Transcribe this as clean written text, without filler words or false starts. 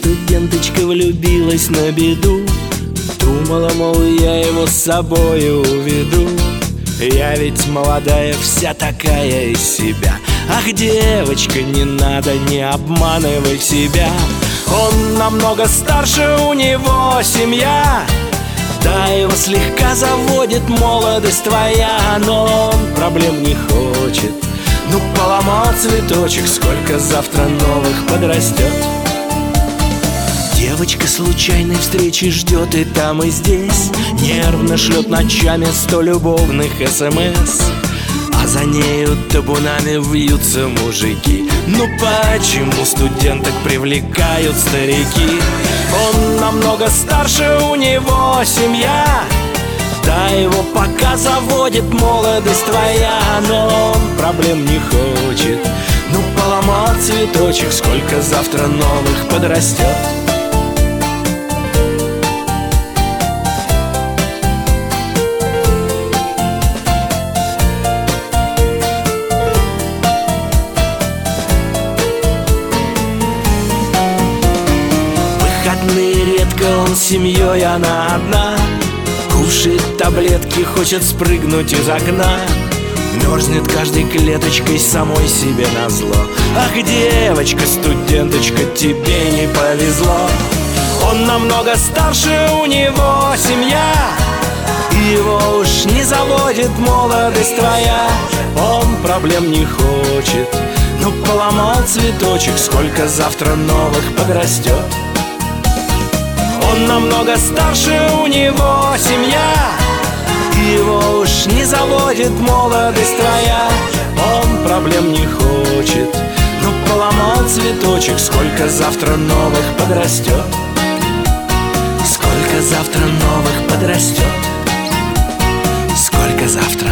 Студенточка влюбилась на беду, думала, мол, я его с собой уведу. Я ведь молодая, вся такая из себя. Ах, девочка, не надо, не обманывай себя. Он намного старше, у него семья. Да, его слегка заводит молодость твоя, но он проблем не хочет. Ну, поломал цветочек, сколько завтра новых подрастет. Девочка случайной встречи ждет и там, и здесь. Нервно шлет ночами 100 любовных СМС. А за нею табунами вьются мужики. Ну почему студенток привлекают старики? Он намного старше, у него семья. Да, его пока заводит молодость твоя, но он проблем не хочет. Ну поломал цветочек, сколько завтра новых подрастет. Редко он с семьей, она одна. Кушает таблетки, хочет спрыгнуть из окна. Мерзнет каждой клеточкой самой себе назло. Ах, девочка, студенточка, тебе не повезло. Он намного старше, у него семья. Его уж не заводит молодость твоя. Он проблем не хочет. Ну поломал цветочек, сколько завтра новых подрастет. Он намного старше, у него семья. Его уж не заводит молодость твоя. Он проблем не хочет. Ну поломал цветочек, сколько завтра новых подрастет. Сколько завтра новых подрастет. Сколько завтра